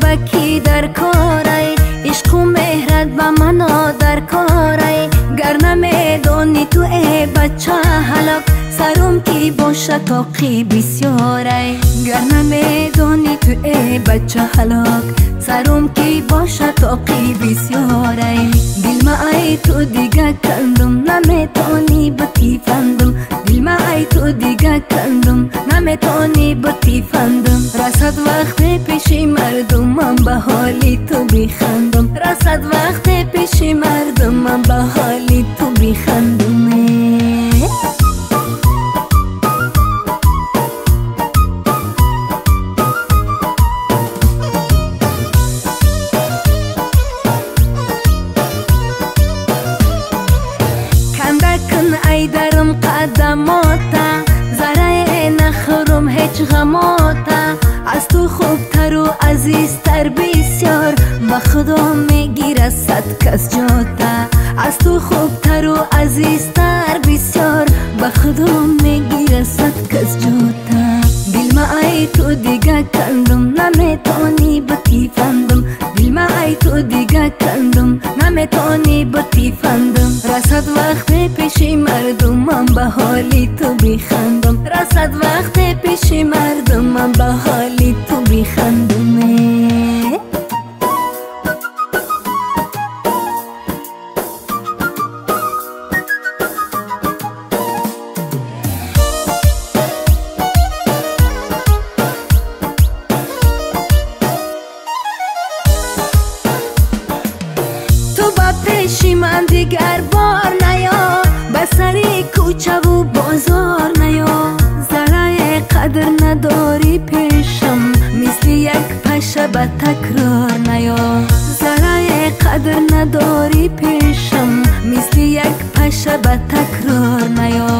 بکی در کاری، عشق و مهرت با منو در کاری. گر نمیدانی تو ای بچه هلاک، سرم کی باشه تاقی بسیاری. گر نمیدانی تو ای بچه هلاک، سرم کی باشه تاقی بسیاری. دل ما ای تو دیگه کندم، نمیتونی بتیفندم. دل ما ای تو دیگه کندم، نمیتونی بتیفندم. رسد وقت پیش مردم، من به حالی تو بخندم. رسد وقت پیش مردم، من به حالی تو بخندم. ای درم قدماتا، ذره نخورم هیچ غماتا. از تو خوبتر و عزیزتر بسیار، به خدا میگیره صد کس جاتا. از تو خوبتر و عزیزتر بسیار، به خدا میگیره صد کس جاتا. دل ما ای تو دیگه کندم، نمیتونی بتیفندم. دل ما ای تو دیگه کندم، نمیتونی بتیفندم. رسد وقت پیش مردم، من به حالی تو بخندم. رسد وقت پیش مردم، من به حالی تو بخندم. پیش من دیگر بار نیا، بسری کوچه و بازار نیا. ذره قدر نداری پیشم، مثل یک پشه به تکرار نیا. ذره قدر نداری پیشم، مثل یک پشه به تکرار نیا.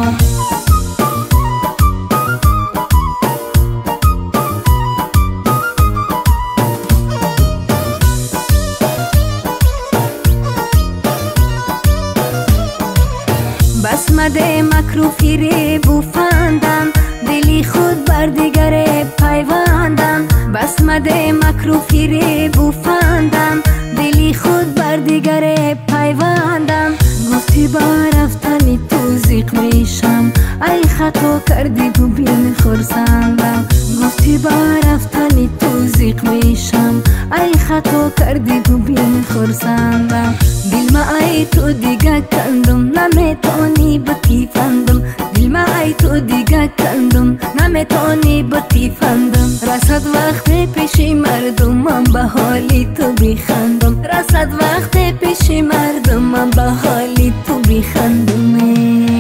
بس مده مکر و فریب و فندم، دلی خود بر دیگر پیوندم. بس مده مکر و فریب و فندم، دلی خود بر دیگر پیوندم. گفتی با رفتنی تو زیق میشم، ای خطا کردی تو بین خرسندم. گفتی با رفتنی تو زیق میشم، ای خطا کردی تو بین خرسندم. دل ما ای تو دیگه کندم، نمیتونی بتیفندم. دل ما ای تو دیگه کندم، نمیتونی بتیفندم. رسد وقت پیش مردم، من به حالی تو بخندم. رسد وقت پیش مردم، من به حالی تو بخندم.